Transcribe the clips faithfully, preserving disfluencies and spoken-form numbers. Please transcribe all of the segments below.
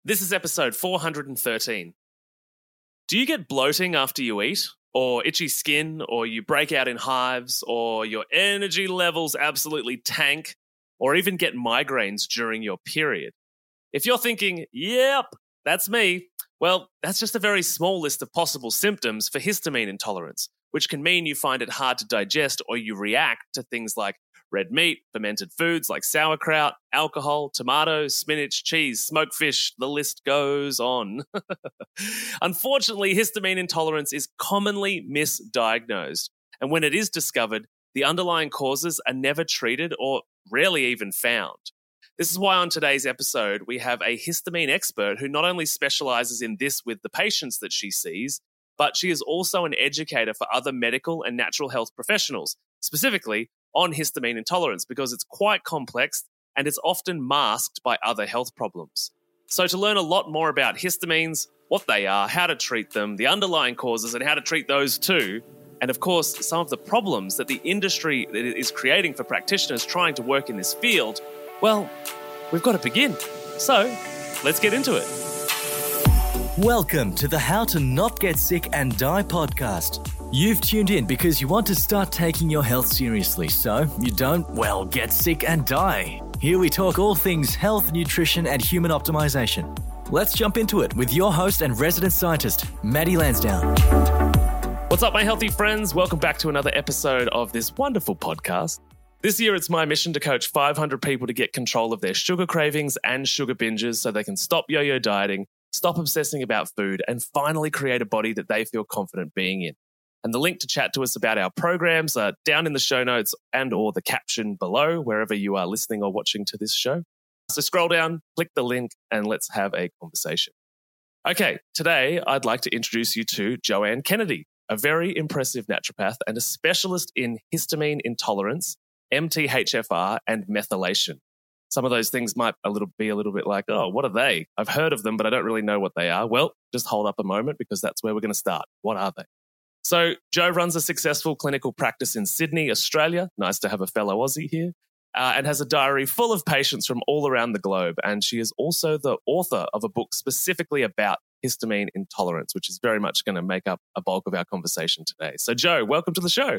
This is episode four hundred thirteen. Do you get bloating after you eat, or itchy skin, or you break out in hives, or your energy levels absolutely tank, or even get migraines during your period? If you're thinking, yep, that's me, well, that's just a very small list of possible symptoms for histamine intolerance, which can mean you find it hard to digest or you react to things like red meat, fermented foods like sauerkraut, alcohol, tomatoes, spinach, cheese, smoked fish, the list goes on. Unfortunately, histamine intolerance is commonly misdiagnosed, and when it is discovered, the underlying causes are never treated or rarely even found. This is why on today's episode, we have a histamine expert who not only specializes in this with the patients that she sees, but she is also an educator for other medical and natural health professionals, specifically on histamine intolerance, because it's quite complex and it's often masked by other health problems. So to learn a lot more about histamines, what they are, how to treat them, the underlying causes and how to treat those too, and of course, some of the problems that the industry is creating for practitioners trying to work in this field, well, we've got to begin. So let's get into it. Welcome to the How to Not Get Sick and Die podcast. You've tuned in because you want to start taking your health seriously so you don't, well, get sick and die. Here we talk all things health, nutrition, and human optimization. Let's jump into it with your host and resident scientist, Maddie Lansdowne. What's up, my healthy friends? Welcome back to another episode of this wonderful podcast. This year, it's my mission to coach five hundred people to get control of their sugar cravings and sugar binges so they can stop yo-yo dieting, stop obsessing about food, and finally create a body that they feel confident being in. And the link to chat to us about our programs are down in the show notes and or the caption below, wherever you are listening or watching to this show. So scroll down, click the link, and let's have a conversation. Okay, today I'd like to introduce you to Joanne Kennedy, a very impressive naturopath and a specialist in histamine intolerance, M T H F R, and methylation. Some of those things might a little be a little bit like, oh, what are they? I've heard of them, but I don't really know what they are. Well, just hold up a moment because that's where we're going to start. What are they? So Jo runs a successful clinical practice in Sydney, Australia. Nice to have a fellow Aussie here. Uh, and has a diary full of patients from all around the globe. And she is also the author of a book specifically about histamine intolerance, which is very much going to make up a bulk of our conversation today. So Jo, welcome to the show.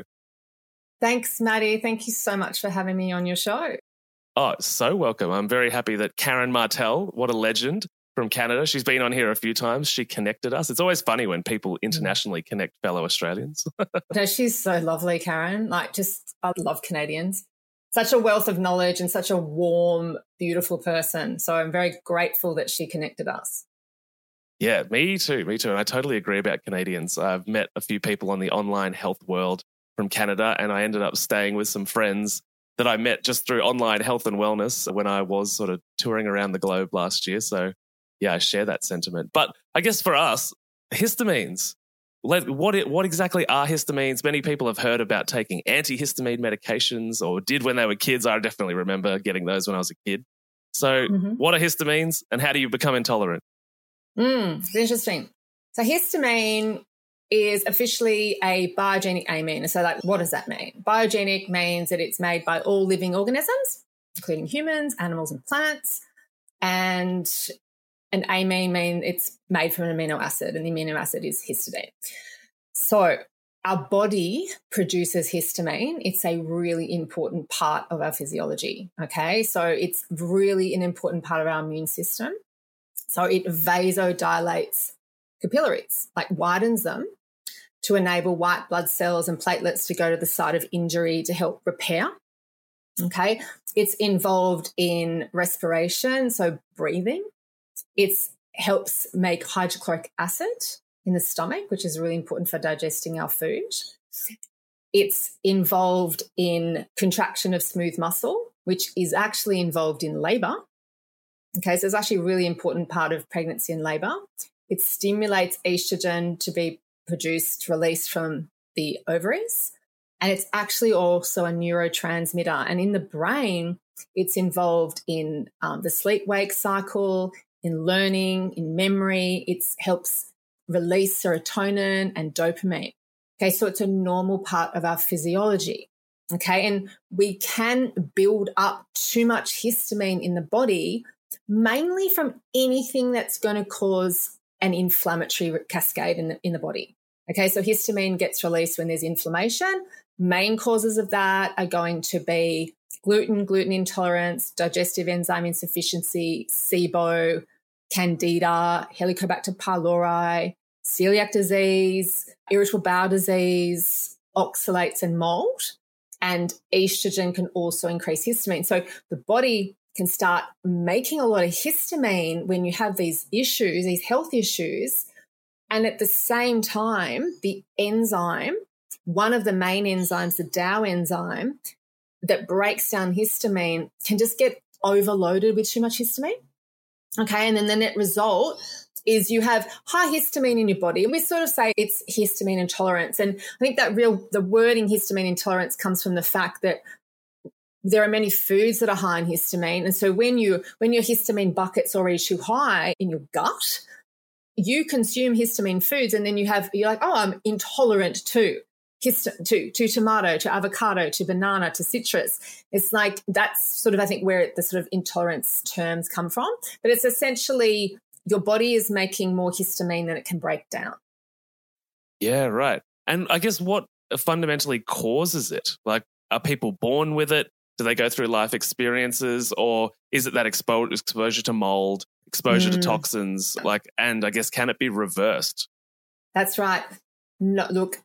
Thanks, Maddie. Thank you so much for having me on your show. Oh, so welcome. I'm very happy that Karen Martel, what a legend from Canada, she's been on here a few times. She connected us. It's always funny when people internationally connect fellow Australians. No, she's so lovely, Karen. Like, just, I love Canadians. Such a wealth of knowledge and such a warm, beautiful person. So I'm very grateful that she connected us. Yeah, me too. Me too. And I totally agree about Canadians. I've met a few people on the online health world from Canada, and I ended up staying with some friends that I met just through online health and wellness when I was sort of touring around the globe last year. So yeah, I share that sentiment. But I guess for us, histamines, what, what exactly are histamines? Many people have heard about taking antihistamine medications or did when they were kids. I definitely remember getting those when I was a kid. So mm-hmm. What are histamines and how do you become intolerant? Mm, it's interesting. So histamine is officially a biogenic amine. So like, what does that mean? Biogenic means that it's made by all living organisms, including humans, animals, and plants. And an amine means it's made from an amino acid, and the amino acid is histidine. So our body produces histamine. It's a really important part of our physiology, okay? So it's really an important part of our immune system. So it vasodilates capillaries, like widens them to enable white blood cells and platelets to go to the site of injury to help repair, okay? It's involved in respiration, so breathing. It helps make hydrochloric acid in the stomach, which is really important for digesting our food. It's involved in contraction of smooth muscle, which is actually involved in labour. Okay, so it's actually a really important part of pregnancy and labour. It stimulates estrogen to be produced, released from the ovaries. And it's actually also a neurotransmitter. And in the brain, it's involved in um, the sleep-wake cycle, in learning, in memory. It helps release serotonin and dopamine. Okay, so it's a normal part of our physiology. Okay, and we can build up too much histamine in the body mainly from anything that's going to cause an inflammatory cascade in the, in the body. Okay, so histamine gets released when there's inflammation. Main causes of that are going to be gluten, gluten intolerance, digestive enzyme insufficiency, SIBO, Candida, Helicobacter pylori, celiac disease, irritable bowel disease, oxalates and mold. And estrogen can also increase histamine. So the body can start making a lot of histamine when you have these issues, these health issues. And at the same time, the enzyme, one of the main enzymes, the DAO enzyme, that breaks down histamine can just get overloaded with too much histamine. Okay, and then the net result is you have high histamine in your body. And we sort of say it's histamine intolerance. And I think that real, the wording histamine intolerance comes from the fact that there are many foods that are high in histamine. And so when you when your histamine bucket's already too high in your gut, you consume histamine foods and then you have, you're like, oh, I'm intolerant to histamine, to, to tomato, to avocado, to banana, to citrus. It's like that's sort of, I think, where the sort of intolerance terms come from. But it's essentially your body is making more histamine than it can break down. Yeah, right. And I guess what fundamentally causes it? Like, are people born with it? Do they go through life experiences? Or is it that expo- exposure to mold, exposure mm. to toxins? Like, and I guess, can it be reversed? That's right. No, look,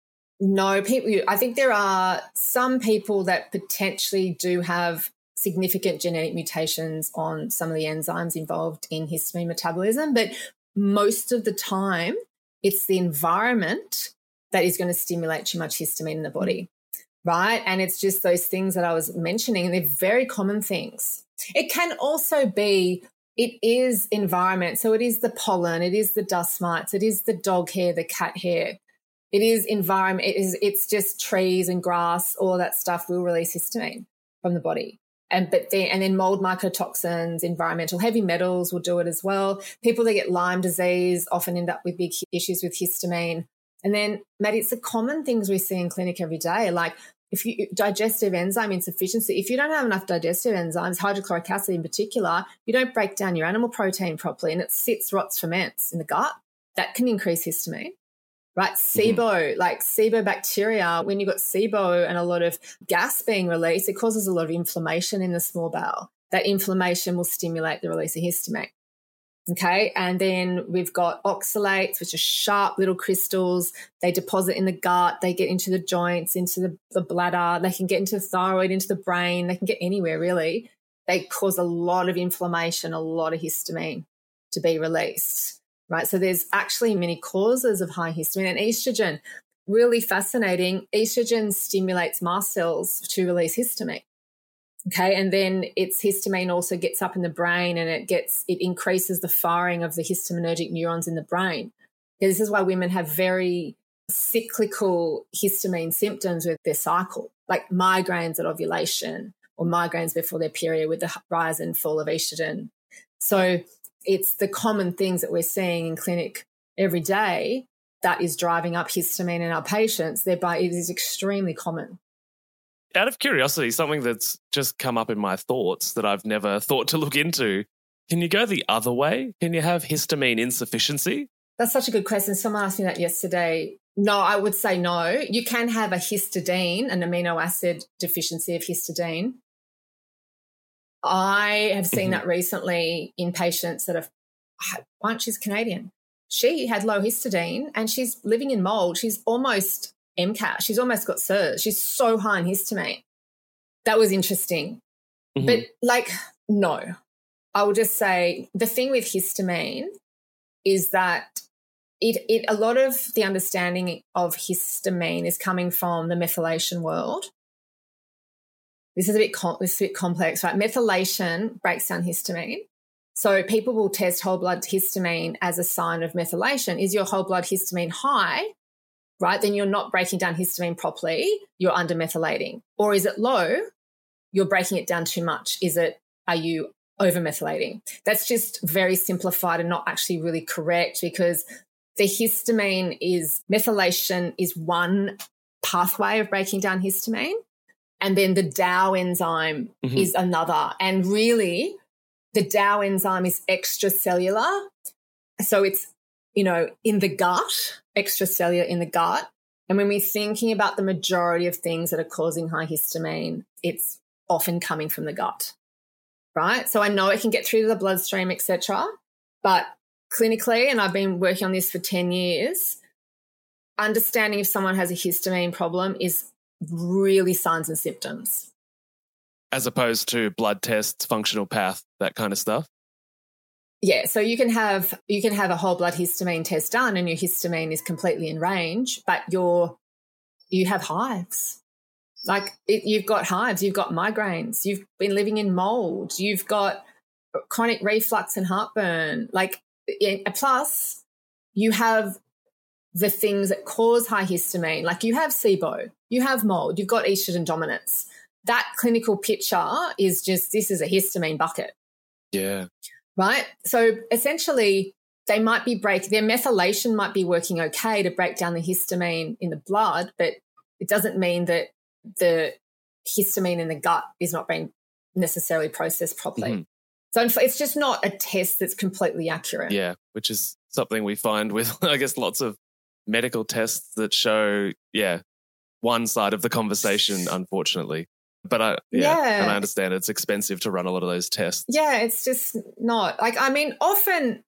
no, people, I think there are some people that potentially do have significant genetic mutations on some of the enzymes involved in histamine metabolism, but most of the time it's the environment that is going to stimulate too much histamine in the body, right? And it's just those things that I was mentioning, and they're very common things. It can also be, it is environment. So it is the pollen, it is the dust mites, it is the dog hair, the cat hair. It is environment, it is, it's just trees and grass, all that stuff will release histamine from the body. And but then and then mold mycotoxins, environmental heavy metals will do it as well. People that get Lyme disease often end up with big issues with histamine. And then, Maddie, it's the common things we see in clinic every day, like if you digestive enzyme insufficiency. If you don't have enough digestive enzymes, hydrochloric acid in particular, you don't break down your animal protein properly, and it sits, rots, ferments in the gut. That can increase histamine. Right, SIBO, mm-hmm. like SIBO bacteria, when you've got SIBO and a lot of gas being released, it causes a lot of inflammation in the small bowel. That inflammation will stimulate the release of histamine. Okay, and then we've got oxalates, which are sharp little crystals. They deposit in the gut. They get into the joints, into the, the bladder. They can get into the thyroid, into the brain. They can get anywhere, really. They cause a lot of inflammation, a lot of histamine to be released. Right, so there's actually many causes of high histamine. And estrogen, really fascinating, estrogen stimulates mast cells to release histamine. Okay, and then its histamine also gets up in the brain, and it gets it increases the firing of the histaminergic neurons in the brain. This is why women have very cyclical histamine symptoms with their cycle, like migraines at ovulation or migraines before their period with the rise and fall of estrogen. So it's the common things that we're seeing in clinic every day that is driving up histamine in our patients. Thereby, it is extremely common. Out of curiosity, something that's just come up in my thoughts that I've never thought to look into, can you go the other way? Can you have histamine insufficiency? That's such a good question. Someone asked me that yesterday. No, I would say no. You can have a histidine, an amino acid deficiency of histidine. I have seen mm-hmm. that recently in patients that have, one, she's Canadian. She had low histidine and she's living in mold. She's almost M C A S. She's almost got C E R S. She's so high in histamine. That was interesting. Mm-hmm. But like, no, I will just say the thing with histamine is that it, it a lot of the understanding of histamine is coming from the methylation world. This is a bit com- this is a bit complex, right? Methylation breaks down histamine. So people will test whole blood histamine as a sign of methylation. Is your whole blood histamine high, right? Then you're not breaking down histamine properly. You're undermethylating. Or is it low? You're breaking it down too much. Is it, are you overmethylating? That's just very simplified and not actually really correct, because the histamine is, methylation is one pathway of breaking down histamine. And then the DAO enzyme mm-hmm. is another. And really, the DAO enzyme is extracellular. So it's, you know, in the gut, extracellular in the gut. And when we're thinking about the majority of things that are causing high histamine, it's often coming from the gut, right? So I know it can get through the bloodstream, et cetera. But clinically, and I've been working on this for ten years, understanding if someone has a histamine problem is really signs and symptoms. As opposed to blood tests, functional path, that kind of stuff? Yeah, so you can have you can have a whole blood histamine test done and your histamine is completely in range, but you're you have hives. Like it, you've got hives, you've got migraines, you've been living in mold, you've got chronic reflux and heartburn. Like plus, you have the things that cause high histamine. Like you have SIBO, you have mold, you've got estrogen dominance. That clinical picture is just this is a histamine bucket. Yeah. Right? So essentially they might be break their methylation might be working okay to break down the histamine in the blood, but it doesn't mean that the histamine in the gut is not being necessarily processed properly. Mm-hmm. So it's just not a test that's completely accurate. Yeah, which is something we find with, I guess, lots of medical tests that show, yeah, one side of the conversation, unfortunately. But I, yeah, yeah, and I understand it's expensive to run a lot of those tests. Yeah, it's just not like, I mean, often,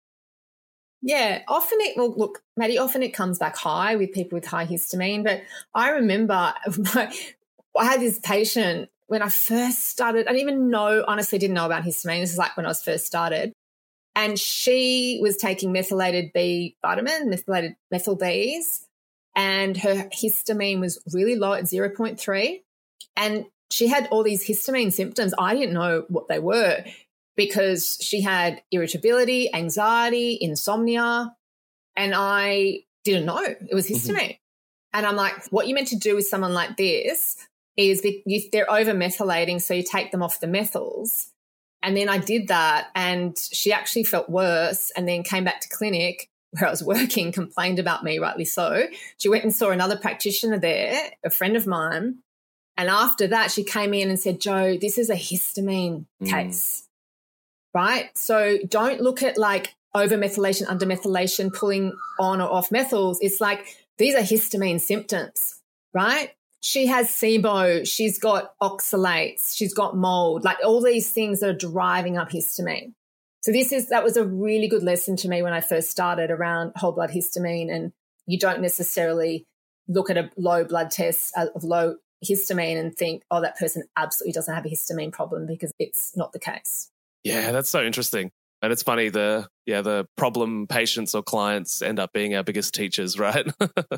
yeah, often it will look, Maddie, often it comes back high with people with high histamine. But I remember my, I had this patient when I first started, I didn't even know, honestly, didn't know about histamine. This is like when I was first started. And she was taking methylated B vitamin, methylated methyl Bs, and her histamine was really low at zero point three. And she had all these histamine symptoms. I didn't know what they were because she had irritability, anxiety, insomnia, and I didn't know it was histamine. Mm-hmm. And I'm like, what you're meant to do with someone like this is if they're over-methylating, so you take them off the methyls. And then I did that and she actually felt worse and then came back to clinic where I was working, complained about me, rightly so. She went and saw another practitioner there, a friend of mine. And after that, she came in and said, Jo, this is a histamine mm. case, right? So don't look at like over-methylation, under-methylation, pulling on or off methyls. It's like these are histamine symptoms, right? She has SIBO, she's got oxalates, she's got mold, like all these things that are driving up histamine. So this is that was a really good lesson to me when I first started around whole blood histamine, and you don't necessarily look at a low blood test of low histamine and think, oh, that person absolutely doesn't have a histamine problem, because it's not the case. Yeah, that's so interesting. And it's funny, the yeah, the problem patients or clients end up being our biggest teachers, right?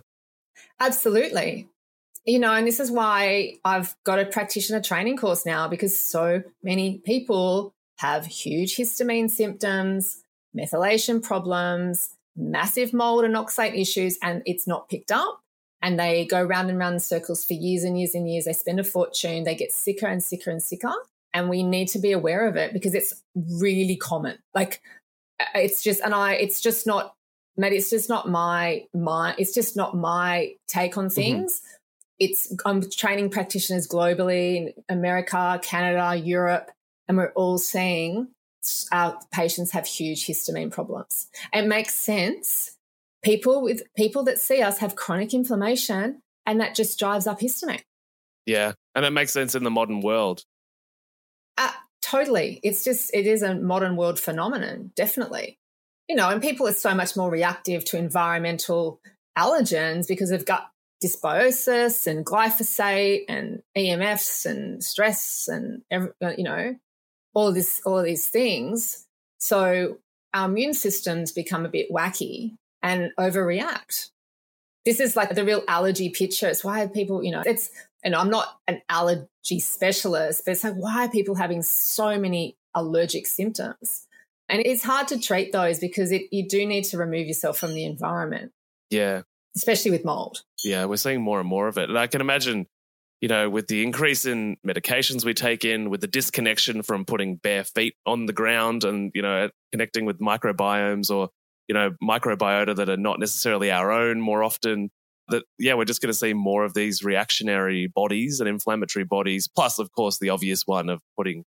Absolutely. You know, and this is why I've got a practitioner training course now, because so many people have huge histamine symptoms, methylation problems, massive mold and oxalate issues, and it's not picked up. And they go round and round in circles for years and years and years. They spend a fortune. They get sicker and sicker and sicker. And we need to be aware of it because it's really common. Like it's just, and I, it's just not, Matt, it's just not my, my, it's just not my take on things. Mm-hmm. It's, I'm training practitioners globally in America, Canada, Europe, and we're all seeing our patients have huge histamine problems. It makes sense. People with people that see us have chronic inflammation, and that just drives up histamine. Yeah, and it makes sense in the modern world. Uh, totally. It's just, it is a modern world phenomenon, definitely. You know, and people are so much more reactive to environmental allergens because they've got dysbiosis and glyphosate and E M Fs and stress and, every, you know, all of this, all of these things. So our immune systems become a bit wacky and overreact. This is like the real allergy picture. It's why people, you know, it's, and I'm not an allergy specialist, but it's like, why are people having so many allergic symptoms? And it's hard to treat those because it, you do need to remove yourself from the environment. Yeah. Especially with mold. Yeah, we're seeing more and more of it. And I can imagine, you know, with the increase in medications we take in, with the disconnection from putting bare feet on the ground and, you know, connecting with microbiomes or, you know, microbiota that are not necessarily our own more often, that, yeah, we're just going to see more of these reactionary bodies and inflammatory bodies, plus, of course, the obvious one of putting,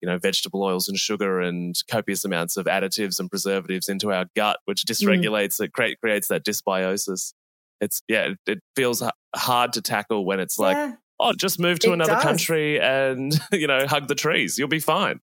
you know, vegetable oils and sugar and copious amounts of additives and preservatives into our gut, which dysregulates Mm. it, create, creates that dysbiosis. It's, yeah, it, it feels h- hard to tackle when it's like, Yeah, oh, just move to it another does. country and, you know, hug the trees. You'll be fine.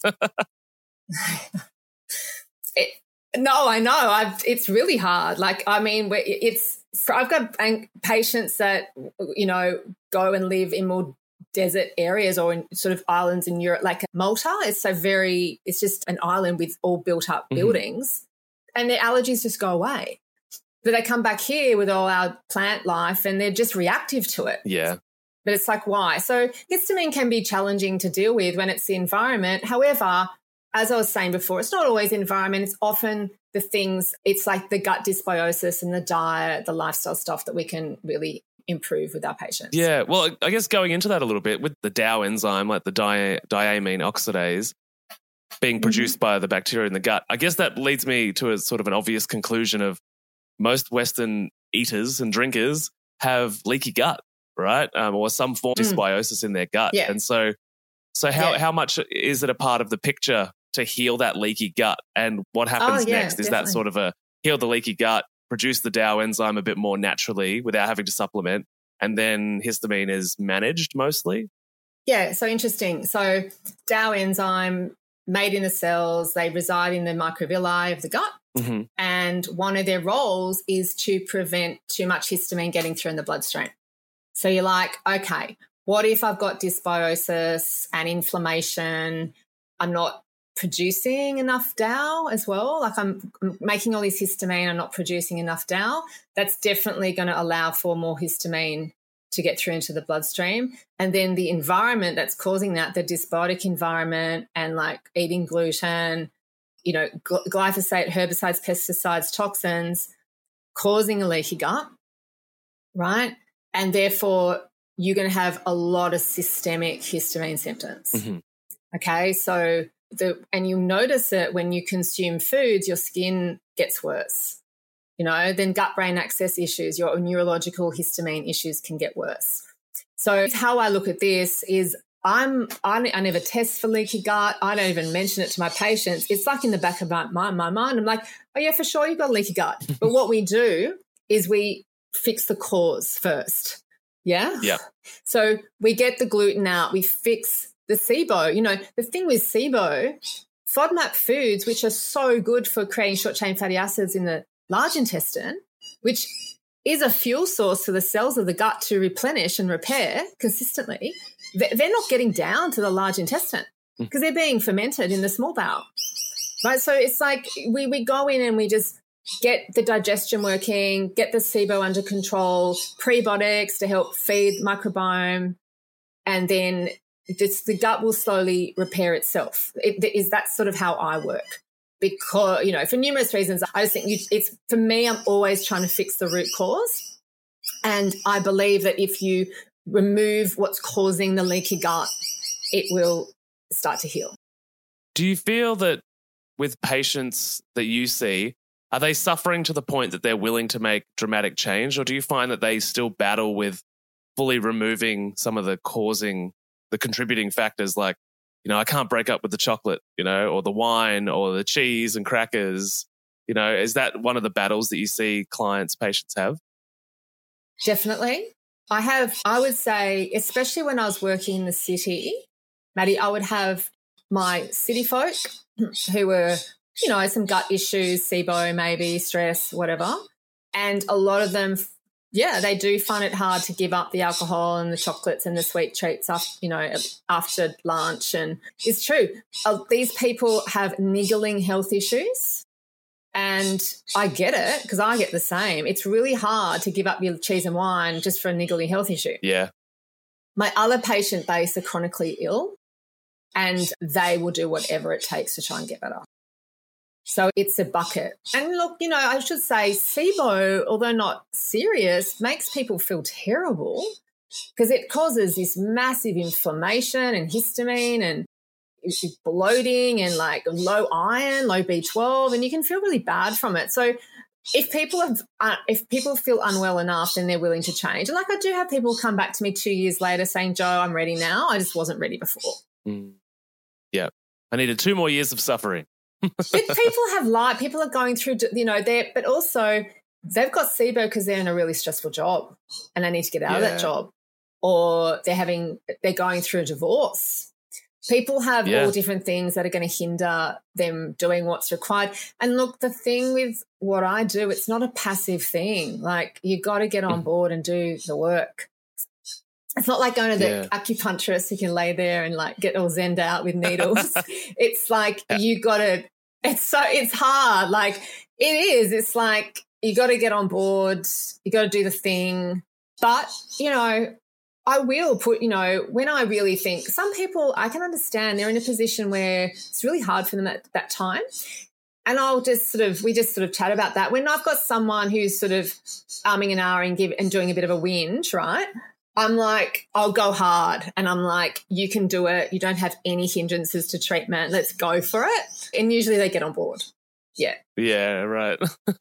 It, no, I know. I've, it's really hard. Like, I mean, we- it's I've got an- patients that, you know, go and live in more desert areas or in sort of islands in Europe, like Malta. It's so very, it's just an island with all built up Mhm. buildings, and their allergies just go away. But they come back here with all our plant life and they're just reactive to it. Yeah. But it's like, why? So histamine can be challenging to deal with when it's the environment. However, as I was saying before, it's not always the environment. It's often the things, it's like the gut dysbiosis and the diet, the lifestyle stuff that we can really improve with our patients. Yeah. Well, I guess going into that a little bit with the DAO enzyme, like the dia- diamine oxidase being produced by the bacteria in the gut, I guess that leads me to a sort of an obvious conclusion of most Western eaters and drinkers have leaky gut, right? Um, or some form of Mm. dysbiosis in their gut. Yeah. And so, so how, Yeah. how much is it a part of the picture to heal that leaky gut? And what happens Oh, yeah, next? Is that definitely. sort of a heal the leaky gut, produce the DAO enzyme a bit more naturally without having to supplement, and then histamine is managed mostly? Yeah, so interesting. So DAO enzyme made in the cells, they reside in the microvilli of the gut. Mm-hmm. And one of their roles is to prevent too much histamine getting through in the bloodstream. So you're like, okay, what if I've got dysbiosis and inflammation? I'm not producing enough DAO as well. Like I'm making all this histamine, I'm not producing enough DAO. That's definitely going to allow for more histamine to get through into the bloodstream. And then the environment that's causing that, the dysbiotic environment and like eating gluten, you know, gl- glyphosate, herbicides, pesticides, toxins, causing a leaky gut, right? And therefore, you're going to have a lot of systemic histamine symptoms. Mm-hmm. Okay, so the and you'll notice it when you consume foods, your skin gets worse. You know, then gut-brain axis issues, your neurological histamine issues can get worse. So how I look at this is I'm I, I never test for leaky gut. I don't even mention it to my patients. It's like in the back of my, my, my mind. I'm like, oh, yeah, for sure you've got a leaky gut. But what we do is we fix the cause first. Yeah? Yeah. So we get the gluten out. We fix the SIBO. You know, the thing with SIBO, FODMAP foods, which are so good for creating short-chain fatty acids in the large intestine, which is a fuel source for the cells of the gut to replenish and repair consistently, they're not getting down to the large intestine because they're being fermented in the small bowel, right? So it's like we, we go in and we just get the digestion working, get the SIBO under control, prebiotics to help feed microbiome, and then this, the gut will slowly repair itself. It is that's sort of how I work. Because, you know, for numerous reasons, I just think you, it's, for me, I'm always trying to fix the root cause. And I believe that if you remove what's causing the leaky gut, it will start to heal. Do you feel that with patients that you see, are they suffering to the point that they're willing to make dramatic change? Or do you find that they still battle with fully removing some of the causing, the contributing factors like, you know, I can't break up with the chocolate, you know, or the wine or the cheese and crackers. You know, is that one of the battles that you see clients, patients have? Definitely. I have, I would say, especially when I was working in the city, Maddie, I would have my city folk who were, you know, some gut issues, SIBO maybe, stress, whatever. And a lot of them, yeah, they do find it hard to give up the alcohol and the chocolates and the sweet treats after, you know, after lunch. And it's true. Uh, these people have niggling health issues. And I get it because I get the same. It's really hard to give up your cheese and wine just for a niggly health issue. Yeah. My other patient base are chronically ill and they will do whatever it takes to try and get better. So it's a bucket. And look, you know, I should say SIBO, although not serious, makes people feel terrible because it causes this massive inflammation and histamine and bloating and like low iron, low B twelve, and you can feel really bad from it. So if people have, uh, if people feel unwell enough, then they're willing to change. And like I do have people come back to me two years later saying, Joe, I'm ready now. I just wasn't ready before. Mm. Yeah. I needed two more years of suffering. But people have life. People are going through, you know, they're, but also they've got S I B O because they're in a really stressful job and they need to get out Yeah. of that job, or they're having, they're going through a divorce. People have Yeah. all different things that are going to hinder them doing what's required. And look, the thing with what I do, it's not a passive thing. Like, you got to get on board and do the work. It's not like going to the Yeah. acupuncturist who can lay there and like get all zenned out with needles. It's like you got to, it's so, it's hard. Like it is. It's like you got to get on board. You got to do the thing. But, you know, I will put, you know, when I really think some people, I can understand they're in a position where it's really hard for them at that time. And I'll just sort of, we just sort of chat about that. When I've got someone who's sort of umming and ahhing give, and doing a bit of a whinge, right? I'm like, I'll go hard. And I'm like, you can do it. You don't have any hindrances to treatment. Let's go for it. And usually they get on board. Yeah. Yeah, right.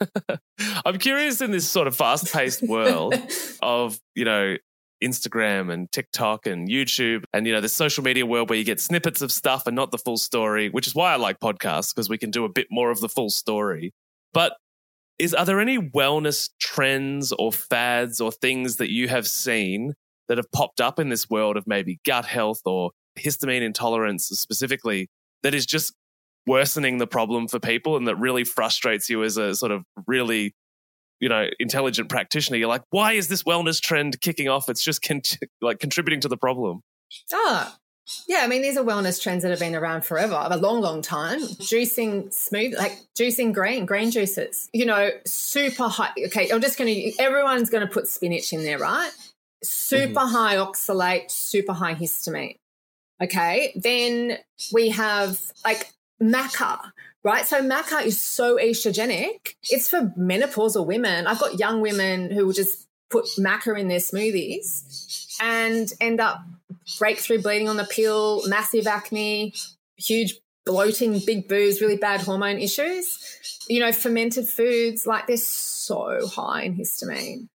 I'm curious, in this sort of fast-paced world of, you know, Instagram and TikTok and YouTube and, you know, the social media world where you get snippets of stuff and not the full story, which is why I like podcasts, because we can do a bit more of the full story. But is are there any wellness trends or fads or things that you have seen that have popped up in this world of maybe gut health or histamine intolerance specifically that is just worsening the problem for people and that really frustrates you as a sort of really, you know, intelligent practitioner? You're like, why is this wellness trend kicking off? It's just con- like contributing to the problem. Oh, yeah. I mean, these are wellness trends that have been around forever, a long, long time. Juicing smooth, like juicing green, green juices, you know, super high. Okay, I'm just going to, everyone's going to put spinach in there, right? Super mm-hmm. high oxalate, super high histamine. Okay. Then we have like maca, right? So maca is so estrogenic. It's for menopausal women. I've got young women who will just put maca in their smoothies and end up breakthrough bleeding on the pill, massive acne, huge bloating, big boobs, really bad hormone issues. You know, fermented foods, like they're so high in histamine.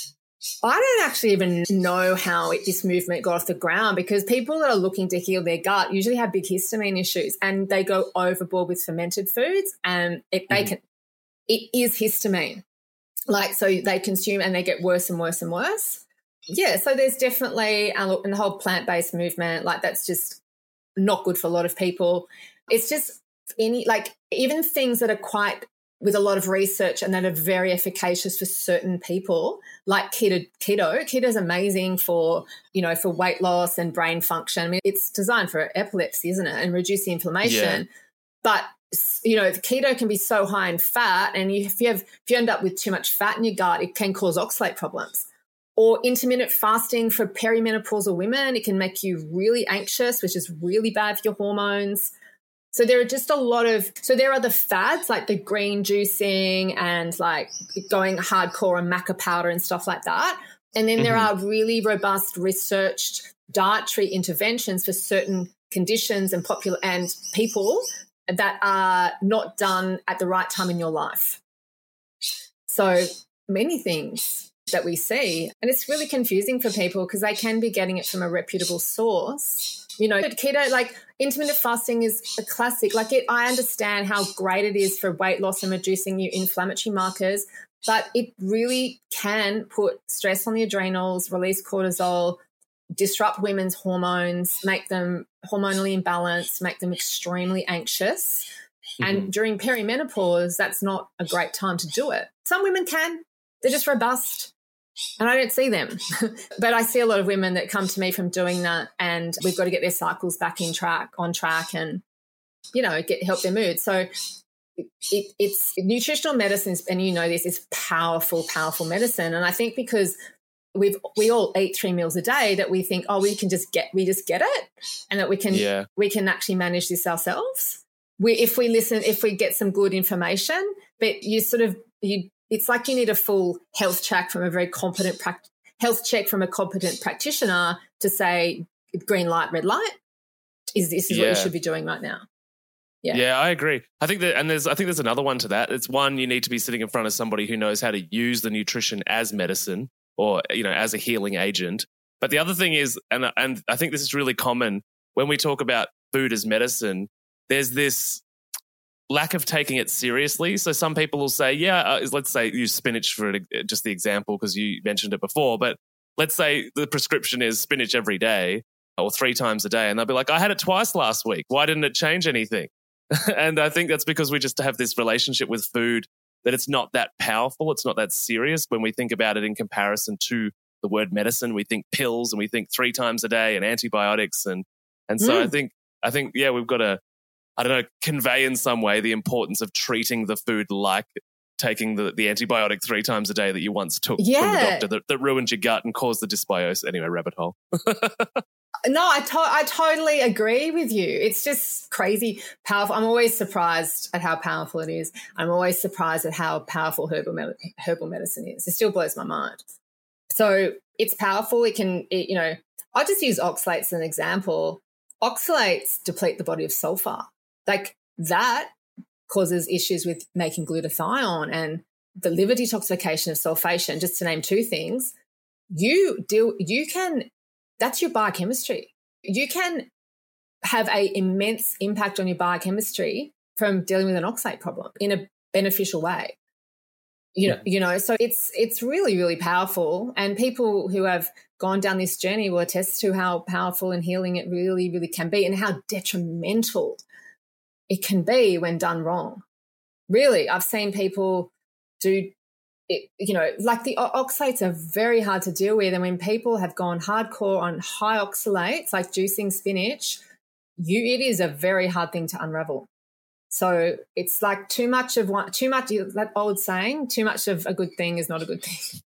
I don't actually even know how it, this movement got off the ground, because people that are looking to heal their gut usually have big histamine issues and they go overboard with fermented foods, and it, they mm. can, it is histamine. Like, so they consume and they get worse and worse and worse. Yeah, so there's definitely, and the whole plant-based movement, like that's just not good for a lot of people. It's just any, like even things that are quite, with a lot of research and that are very efficacious for certain people, like keto. Keto, keto is amazing for, you know, for weight loss and brain function. I mean, it's designed for epilepsy, isn't it? And reduce the inflammation. Yeah. But, you know, keto can be so high in fat, and if you have, if you end up with too much fat in your gut, it can cause oxalate problems. Or intermittent fasting for perimenopausal women, it can make you really anxious, which is really bad for your hormones. So there are just a lot of, so there are the fads like the green juicing and like going hardcore on maca powder and stuff like that. And then mm-hmm. there are really robust researched dietary interventions for certain conditions and popular and people that are not done at the right time in your life. So many things that we see, and it's really confusing for people because they can be getting it from a reputable source. You know, keto, like intermittent fasting is a classic. Like it, I understand how great it is for weight loss and reducing your inflammatory markers, but it really can put stress on the adrenals, release cortisol, disrupt women's hormones, make them hormonally imbalanced, make them extremely anxious. Mm-hmm. And during perimenopause, that's not a great time to do it. Some women can. They're just robust. And I don't see them. But I see a lot of women that come to me from doing that, and we've got to get their cycles back in track, on track and, you know, get help their mood. So it, it, it's nutritional medicine, and you know this, is powerful, powerful medicine. And I think because we've we all eat three meals a day, that we think, oh, we can just get we just get it, and that we can yeah. we can actually manage this ourselves. We if we listen, if we get some good information, but you sort of you. It's like you need a full health check from a very competent pra- health check from a competent practitioner to say green light, red light. Is this is yeah. what you should be doing right now? Yeah, yeah, I agree. I think that, and there's I think there's another one to that. It's one, you need to be sitting in front of somebody who knows how to use the nutrition as medicine, or you know, as a healing agent. But the other thing is, and and I think this is really common when we talk about food as medicine. there's this lack of taking it seriously. So some people will say, yeah, uh, let's say use spinach for it, just the example because you mentioned it before, but let's say the prescription is spinach every day or three times a day, and they'll be like, I had it twice last week. Why didn't it change anything? And I think that's because we just have this relationship with food that it's not that powerful. It's not that serious. When we think about it in comparison to the word medicine, we think pills and we think three times a day and antibiotics. And and so mm. I think, I think, yeah, we've got to, I don't know, convey in some way the importance of treating the food like taking the, the antibiotic three times a day that you once took yeah. from the doctor that, that ruined your gut and caused the dysbiosis. Anyway, rabbit hole. No, I, to- I totally agree with you. It's just crazy powerful. I'm always surprised at how powerful it is. I'm always surprised at how powerful herbal med- herbal medicine is. It still blows my mind. So it's powerful. It can, it, you know, I just use oxalates as an example. Oxalates deplete the body of sulfur. Like that causes issues with making glutathione and the liver detoxification of sulfation, just to name two things. You deal, you can, that's your biochemistry. You can have an immense impact on your biochemistry from dealing with an oxalate problem in a beneficial way. You know, yeah. you know, so it's it's really, really powerful. And people who have gone down this journey will attest to how powerful and healing it really, really can be and how detrimental it can be when done wrong. Really, I've seen people do it, you know, like the oxalates are very hard to deal with. And when people have gone hardcore on high oxalates, like juicing spinach, you it is a very hard thing to unravel. So it's like too much of one, too much, that old saying, too much of a good thing is not a good thing.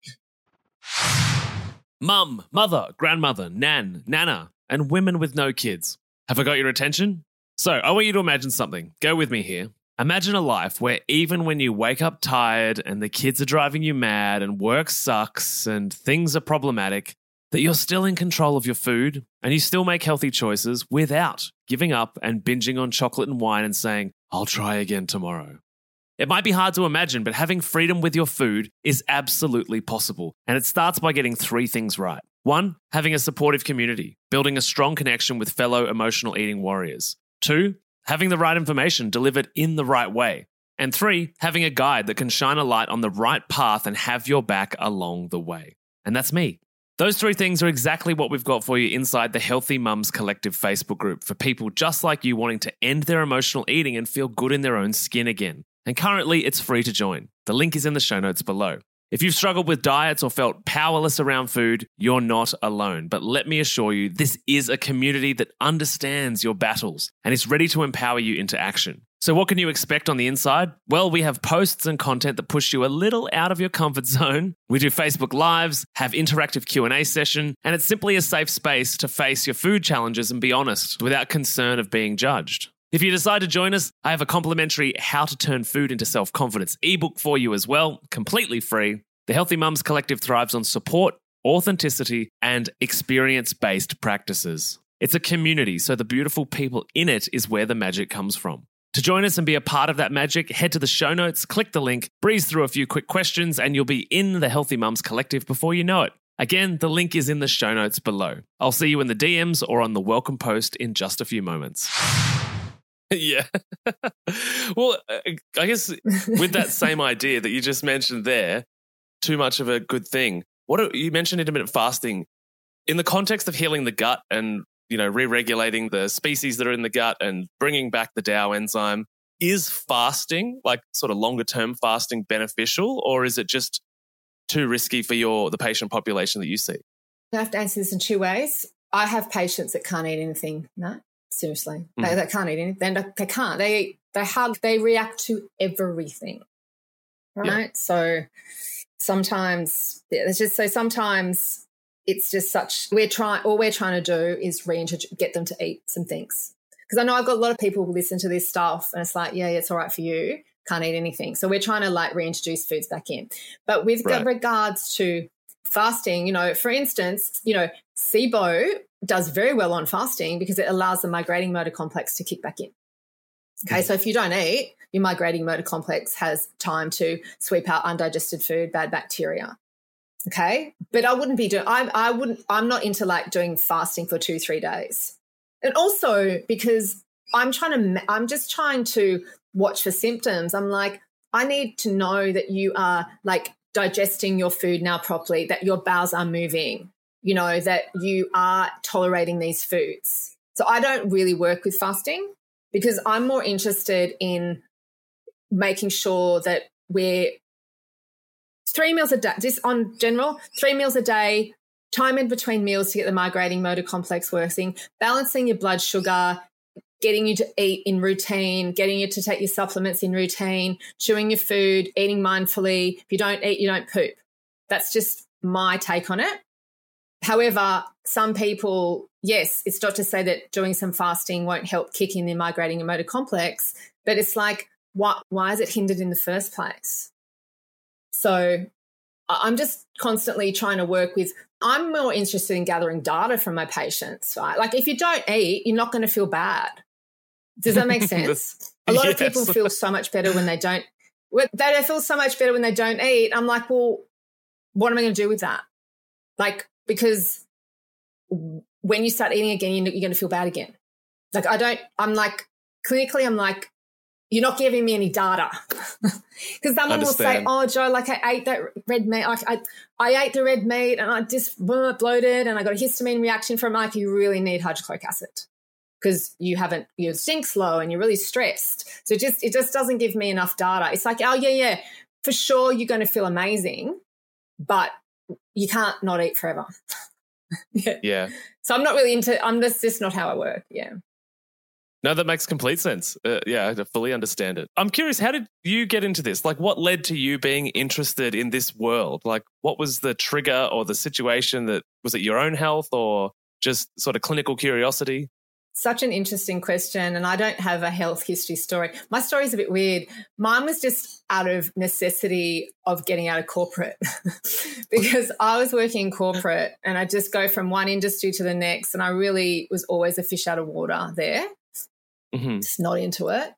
Mum, mother, grandmother, nan, nana, and women with no kids. Have I got your attention? So I want you to imagine something. Go with me here. Imagine a life where even when you wake up tired and the kids are driving you mad and work sucks and things are problematic, that you're still in control of your food and you still make healthy choices without giving up and binging on chocolate and wine and saying, I'll try again tomorrow. It might be hard to imagine, but having freedom with your food is absolutely possible. And it starts by getting three things right. One, having a supportive community, building a strong connection with fellow emotional eating warriors. Two, having the right information delivered in the right way. And three, having a guide that can shine a light on the right path and have your back along the way. And that's me. Those three things are exactly what we've got for you inside the Healthy Mums Collective Facebook group for people just like you wanting to end their emotional eating and feel good in their own skin again. And currently, it's free to join. The link is in the show notes below. If you've struggled with diets or felt powerless around food, you're not alone. But let me assure you, this is a community that understands your battles and is ready to empower you into action. So what can you expect on the inside? Well, we have posts and content that push you a little out of your comfort zone. We do Facebook Lives, have interactive Q and A session, and it's simply a safe space to face your food challenges and be honest without concern of being judged. If you decide to join us, I have a complimentary How to Turn Food into Self-Confidence ebook for you as well, completely free. The Healthy Mums Collective thrives on support, authenticity, and experience-based practices. It's a community, so the beautiful people in it is where the magic comes from. To join us and be a part of that magic, head to the show notes, click the link, breeze through a few quick questions, and you'll be in the Healthy Mums Collective before you know it. Again, the link is in the show notes below. I'll see you in the D Ms or on the welcome post in just a few moments. Yeah. Well, I guess with that same idea that you just mentioned there, too much of a good thing. What are, you mentioned intermittent fasting in the context of healing the gut and, you know, re-regulating the species that are in the gut and bringing back the DAO enzyme. Is fasting, like sort of longer term fasting, beneficial, or is it just too risky for your the patient population that you see? I have to answer this in two ways. I have patients that can't eat anything. No. Seriously, mm. they, they can't eat anything. They, they can't. They they hug. They react to everything, right? Yeah. So sometimes yeah, it's just so sometimes it's just such. We're trying. All we're trying to do is reintroduce, get them to eat some things. Because I know I've got a lot of people who listen to this stuff, and it's like, yeah, yeah, it's all right for you. Can't eat anything. So we're trying to like reintroduce foods back in. But with right. regards to fasting, you know, for instance, you know, SIBO does very well on fasting because it allows the migrating motor complex to kick back in. Okay, mm-hmm. So if you don't eat, your migrating motor complex has time to sweep out undigested food, bad bacteria. Okay, but I wouldn't be doing. I I wouldn't. I'm not into like doing fasting for two three days, and also because I'm trying to, I'm just trying to watch for symptoms. I'm like, I need to know that you are like digesting your food now properly, that your bowels are moving, you know, that you are tolerating these foods. So I don't really work with fasting because I'm more interested in making sure that we're three meals a day, just on general, three meals a day, time in between meals to get the migrating motor complex working, balancing your blood sugar, getting you to eat in routine, getting you to take your supplements in routine, chewing your food, eating mindfully. If you don't eat, you don't poop. That's just my take on it. However, some people, yes, it's not to say that doing some fasting won't help kick in the migrating motor complex, but it's like, what, why is it hindered in the first place? So I'm just constantly trying to work with, I'm more interested in gathering data from my patients, right? Like if you don't eat, you're not going to feel bad. Does that make sense? A lot yes. of people feel so much better when they don't, they feel so much better when they don't eat. I'm like, well, what am I going to do with that? Like, because when you start eating again, you're going to feel bad again. Like I don't, I'm like, clinically, I'm like, you're not giving me any data. Because someone Understand. will say, oh, Jo, like I ate that red meat. I, I, I ate the red meat and I just bloated and I got a histamine reaction from like, you really need hydrochloric acid because you haven't, your zinc's low and you're really stressed. So it just, it just doesn't give me enough data. It's like, oh, yeah, yeah, for sure you're going to feel amazing, but you can't not eat forever. yeah. yeah. So I'm not really into, I'm just, just not how I work. Yeah. No, that makes complete sense. Uh, yeah, I fully understand it. I'm curious, how did you get into this? Like, what led to you being interested in this world? Like, what was the trigger or the situation that, was it your own health or just sort of clinical curiosity? Such an interesting question, and I don't have a health history story. My story is a bit weird. Mine was just out of necessity of getting out of corporate because I was working in corporate and I just go from one industry to the next, and I really was always a fish out of water there. Mm-hmm. Just not into it.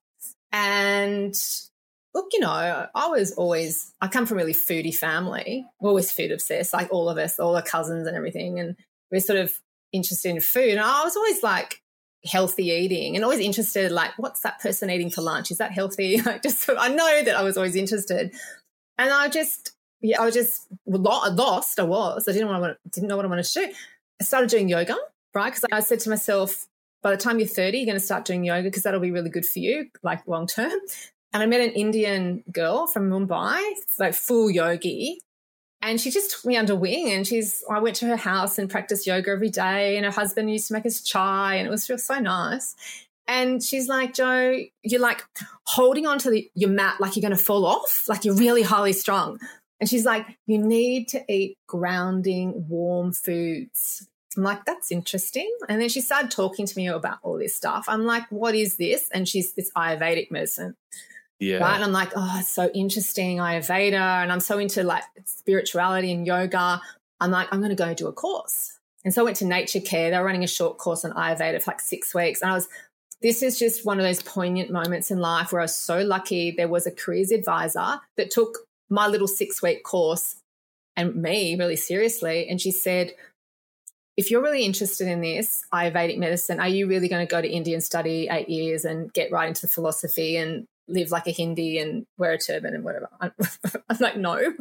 And look, you know, I was always, I come from a really foodie family, we're always food obsessed, like all of us, all our cousins and everything. And we're sort of interested in food. And I was always like healthy eating and always interested, like, what's that person eating for lunch? Is that healthy? Like just, I know that I was always interested. And I just, yeah, I was just lost. I was, I didn't want to, didn't know what I wanted to do. I started doing yoga, right? Because I said to myself, by the time you're thirty, you're going to start doing yoga because that'll be really good for you, like long term. And I met an Indian girl from Mumbai, like full yogi, and she just took me under wing. And she's, I went to her house and practiced yoga every day. And her husband used to make us chai, and it was just so nice. And she's like, Jo, you're like holding onto the, your mat like you're going to fall off, like you're really highly strung. And she's like, you need to eat grounding, warm foods. I'm like, that's interesting. And then she started talking to me about all this stuff. I'm like, what is this? And she's, it's Ayurvedic medicine. Yeah. Right. And I'm like, oh, it's so interesting, Ayurveda. And I'm so into like spirituality and yoga. I'm like, I'm going to go do a course. And so I went to Nature Care. They were running a short course on Ayurveda for like six weeks. And I was, this is just one of those poignant moments in life where I was so lucky. There was a careers advisor that took my little six week course and me really seriously. And she said, if you're really interested in this Ayurvedic medicine, are you really going to go to India and study eight years and get right into the philosophy and live like a Hindi and wear a turban and whatever? I'm like, no.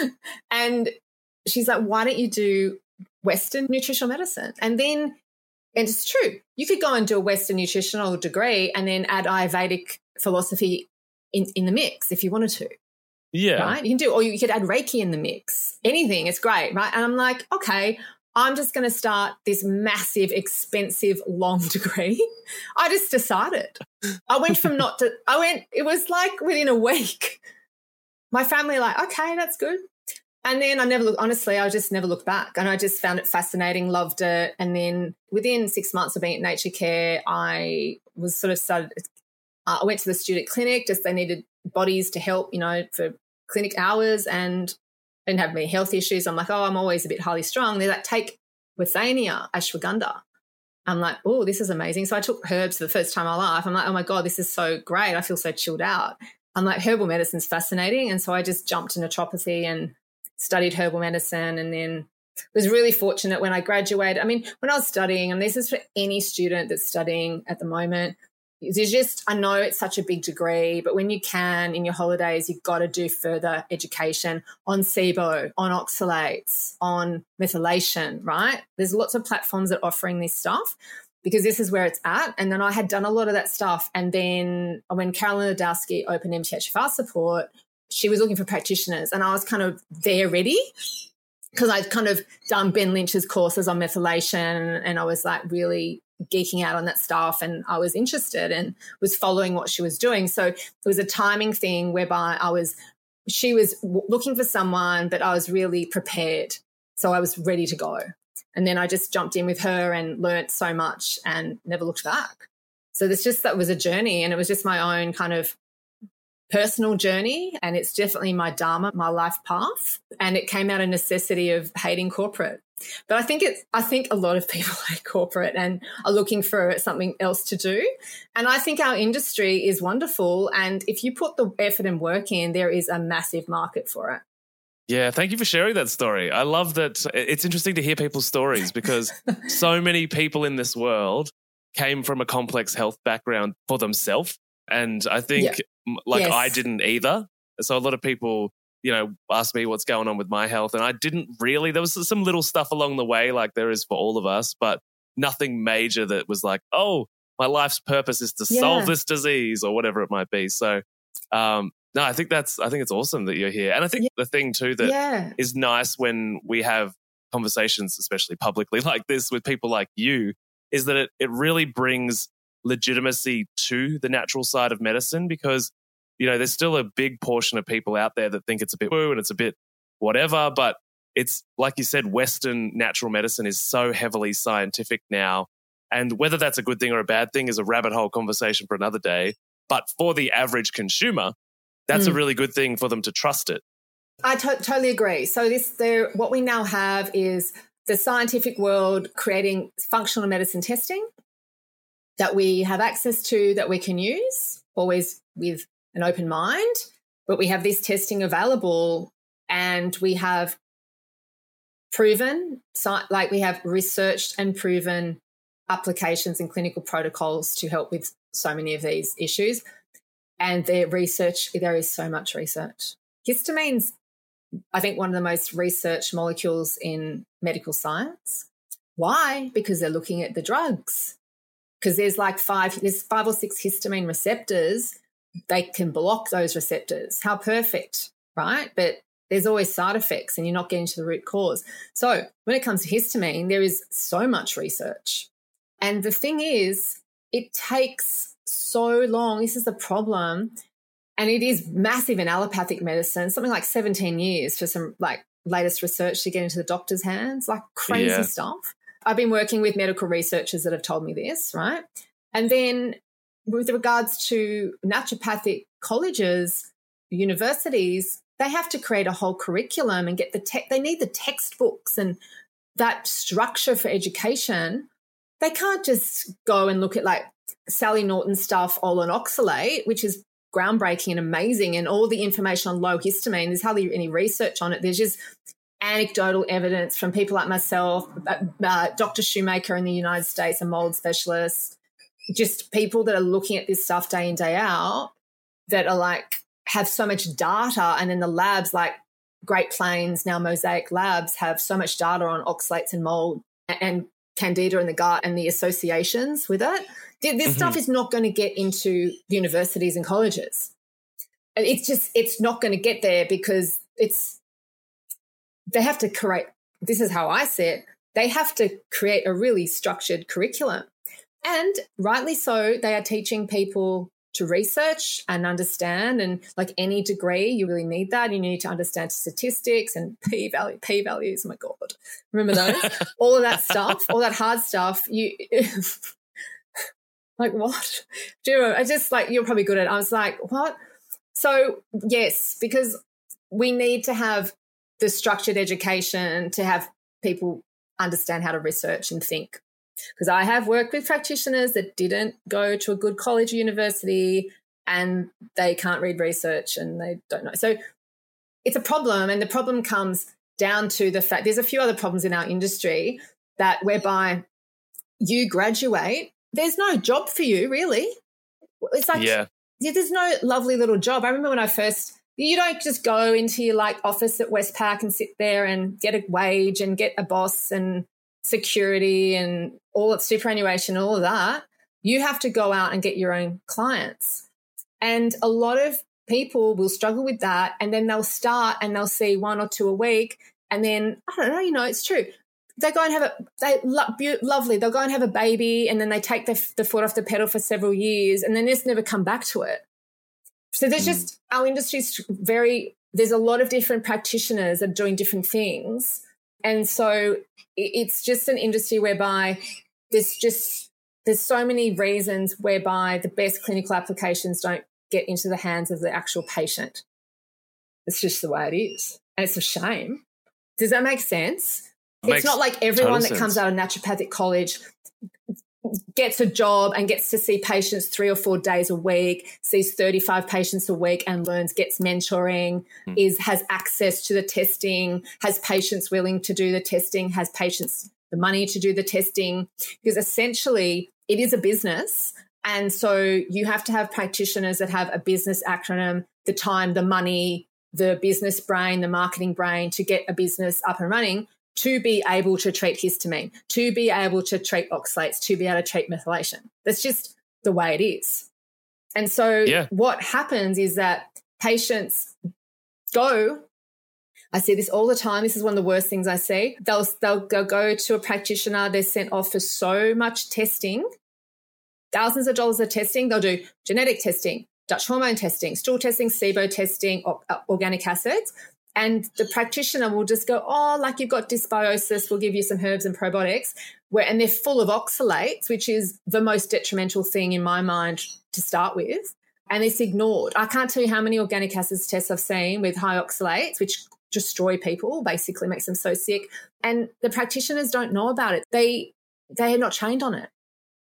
And she's like, why don't you do Western nutritional medicine? And then, and it's true, you could go and do a Western nutritional degree and then add Ayurvedic philosophy in, in the mix if you wanted to. Yeah. Right? You can do, or you could add Reiki in the mix. Anything, it's great, right? And I'm like, okay, I'm just going to start this massive, expensive, long degree. I just decided. I went from not to, I went, it was like within a week. My family like, okay, that's good. And then I never looked, honestly, I just never looked back. And I just found it fascinating, loved it. And then within six months of being at Nature Care, I was sort of started, uh, I went to the student clinic, just they needed bodies to help, you know, for clinic hours, and didn't have any health issues. I'm like, oh, I'm always a bit highly strung. They're like, take Withania, ashwagandha. I'm like, oh, this is amazing. So I took herbs for the first time in my life. I'm like, oh, my God, this is so great. I feel so chilled out. I'm like, herbal medicine's fascinating. And so I just jumped to naturopathy and studied herbal medicine, and then was really fortunate when I graduated. I mean, when I was studying, and this is for any student that's studying at the moment, there's just, I know it's such a big degree, but when you can in your holidays, you've got to do further education on SIBO, on oxalates, on methylation, right? There's lots of platforms that are offering this stuff because this is where it's at. And then I had done a lot of that stuff. And then when Carolyn Ladowski opened M T H F R support, she was looking for practitioners and I was kind of there ready because I'd kind of done Ben Lynch's courses on methylation and I was like really geeking out on that stuff and I was interested and was following what she was doing. So it was a timing thing whereby I was, she was w- looking for someone, but I was really prepared. So I was ready to go. And then I just jumped in with her and learnt so much and never looked back. So this just, that was a journey and it was just my own kind of personal journey and it's definitely my dharma, my life path. And it came out of necessity of hating corporate. But I think it's, I think a lot of people hate corporate and are looking for something else to do. And I think our industry is wonderful. And if you put the effort and work in, there is a massive market for it. Yeah, thank you for sharing that story. I love that. It's interesting to hear people's stories because so many people in this world came from a complex health background for themselves. And I think yeah. like yes. I didn't either. So a lot of people, you know, ask me what's going on with my health. And I didn't really, there was some little stuff along the way like there is for all of us, but nothing major that was like, oh, my life's purpose is to yeah. solve this disease or whatever it might be. So, um, no, I think that's, I think it's awesome that you're here. And I think yeah. the thing too that yeah. is nice when we have conversations, especially publicly like this with people like you, is that it, it really brings legitimacy to the natural side of medicine because, you know, there's still a big portion of people out there that think it's a bit woo and it's a bit whatever, but it's like you said, Western natural medicine is so heavily scientific now. And whether that's a good thing or a bad thing is a rabbit hole conversation for another day. But for the average consumer, that's mm. a really good thing for them to trust it. I to- totally agree. So this, there, what we now have is the scientific world creating functional medicine testing that we have access to, that we can use, always with an open mind, but we have this testing available and we have proven, like we have researched and proven applications and clinical protocols to help with so many of these issues. And their research, there is so much research. Histamine's, I think, one of the most researched molecules in medical science. Why? Because they're looking at the drugs. Because there's like five, there's five or six histamine receptors. They can block those receptors. How perfect, right? But there's always side effects and you're not getting to the root cause. So when it comes to histamine, there is so much research. And the thing is, it takes so long. This is the problem. And it is massive in allopathic medicine, something like seventeen years for some like latest research to get into the doctor's hands, like crazy yeah. stuff. I've been working with medical researchers that have told me this, right? And then with regards to naturopathic colleges, universities, they have to create a whole curriculum and get the tech. They need the textbooks and that structure for education. They can't just go and look at like Sally Norton stuff all on oxalate, which is groundbreaking and amazing, and all the information on low histamine. There's hardly any research on it. There's just anecdotal evidence from people like myself, uh, Doctor Shoemaker in the United States, a mold specialist, just people that are looking at this stuff day in, day out that are like have so much data. And then the labs like Great Plains, now Mosaic Labs, have so much data on oxalates and mold and candida in the gut and the associations with it. This mm-hmm. stuff is not going to get into universities and colleges. It's just, it's not going to get there because it's, they have to create, this is how I see it, they have to create a really structured curriculum. And rightly so, they are teaching people to research and understand, and like any degree, you really need that. You need to understand statistics and p-value, p-values, oh my God, remember those? All of that stuff, all that hard stuff, you... Like, what? Do you know, I just like, you're probably good at it. I was like, what? So, yes, because we need to have the structured education to have people understand how to research and think. Because I have worked with practitioners that didn't go to a good college or university and they can't read research and they don't know. So it's a problem, and the problem comes down to the fact there's a few other problems in our industry that whereby you graduate, there's no job for you really. It's like, yeah. yeah, there's no lovely little job. I remember when I first, you don't just go into your like office at Westpac and sit there and get a wage and get a boss and security and all that superannuation, all of that. You have to go out and get your own clients. And a lot of people will struggle with that, and then they'll start and they'll see one or two a week, and then, I don't know, you know, it's true. They go and have a, they lo- be- lovely, they'll go and have a baby, and then they take the, the foot off the pedal for several years, and then just never come back to it. So there's mm. just, our industry's very, there's a lot of different practitioners that are doing different things. And so it's just an industry whereby there's just, there's so many reasons whereby the best clinical applications don't get into the hands of the actual patient. It's just the way it is. And it's a shame. Does that make sense? It it's not like everyone that sense. comes out of naturopathic college gets a job and gets to see patients three or four days a week, sees thirty-five patients a week and learns, gets mentoring, mm. is has access to the testing, has patients willing to do the testing, has patients the money to do the testing, because essentially it is a business. And so you have to have practitioners that have a business acronym, the time, the money, the business brain, the marketing brain to get a business up and running, to be able to treat histamine, to be able to treat oxalates, to be able to treat methylation. That's just the way it is. And so yeah. what happens is that patients go, I see this all the time, this is one of the worst things I see, they'll, they'll go, go to a practitioner, they're sent off for so much testing, thousands of dollars of testing. They'll do genetic testing, Dutch hormone testing, stool testing, SIBO testing, or, uh, organic acids. And the practitioner will just go, oh, like you've got dysbiosis, we'll give you some herbs and probiotics. Where, and they're full of oxalates, which is the most detrimental thing in my mind to start with. And it's ignored. I can't tell you how many organic acids tests I've seen with high oxalates, which destroy people, basically makes them so sick. And the practitioners don't know about it. They, they are not trained on it.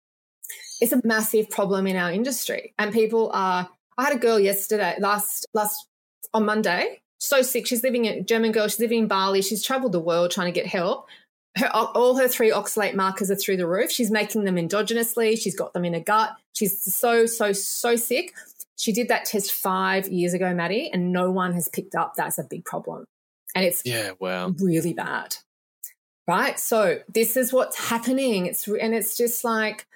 It's a massive problem in our industry. And people are, I had a girl yesterday, last, last, on Monday, so sick. She's living in, a German girl, she's living in Bali. She's traveled the world trying to get help. Her, all her three oxalate markers are through the roof. She's making them endogenously. She's got them in her gut. She's so, so, so sick. She did that test five years ago, Maddie, and no one has picked up that's a big problem. And it's yeah, wow. really bad, right? So this is what's happening. It's and it's just like,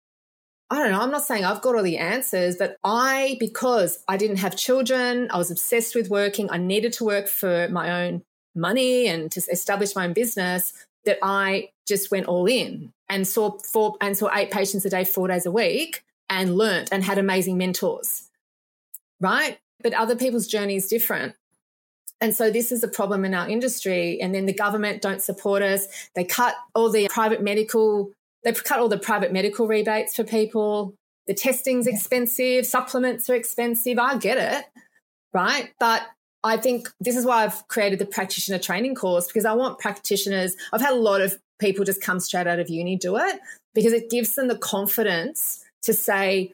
I don't know, I'm not saying I've got all the answers, but I, because I didn't have children, I was obsessed with working, I needed to work for my own money and to establish my own business, that I just went all in and saw four and saw eight patients a day, four days a week, and learnt and had amazing mentors, right? But other people's journey is different. And so this is a problem in our industry. And then the government don't support us. They cut all the private medical They've cut all the private medical rebates for people. The testing's expensive. Supplements are expensive. I get it, right? But I think this is why I've created the practitioner training course, because I want practitioners. I've had a lot of people just come straight out of uni do it, because it gives them the confidence to say,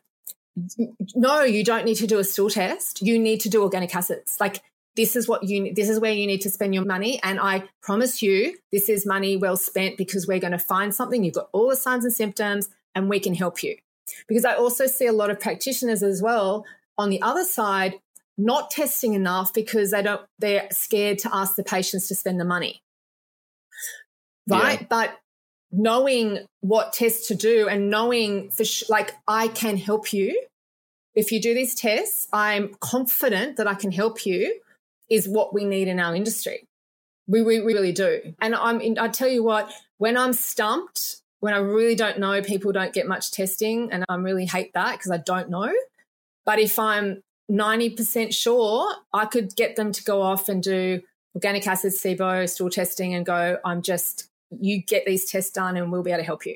no, you don't need to do a stool test. You need to do organic acids. Like, this is what you, this is where you need to spend your money. And I promise you, this is money well spent, because we're going to find something. You've got all the signs and symptoms and we can help you. Because I also see a lot of practitioners as well on the other side, not testing enough because they don't, they're scared to ask the patients to spend the money. Right. Yeah. But knowing what tests to do and knowing for sh- like, I can help you. If you do these tests, I'm confident that I can help you, is what we need in our industry. We, we, we really do. And I'm in, I tell you what, when I'm stumped, when I really don't know, people don't get much testing, and I really hate that because I don't know. But if I'm ninety percent sure, I could get them to go off and do organic acid, SIBO, stool testing, and go, I'm just, you get these tests done and we'll be able to help you.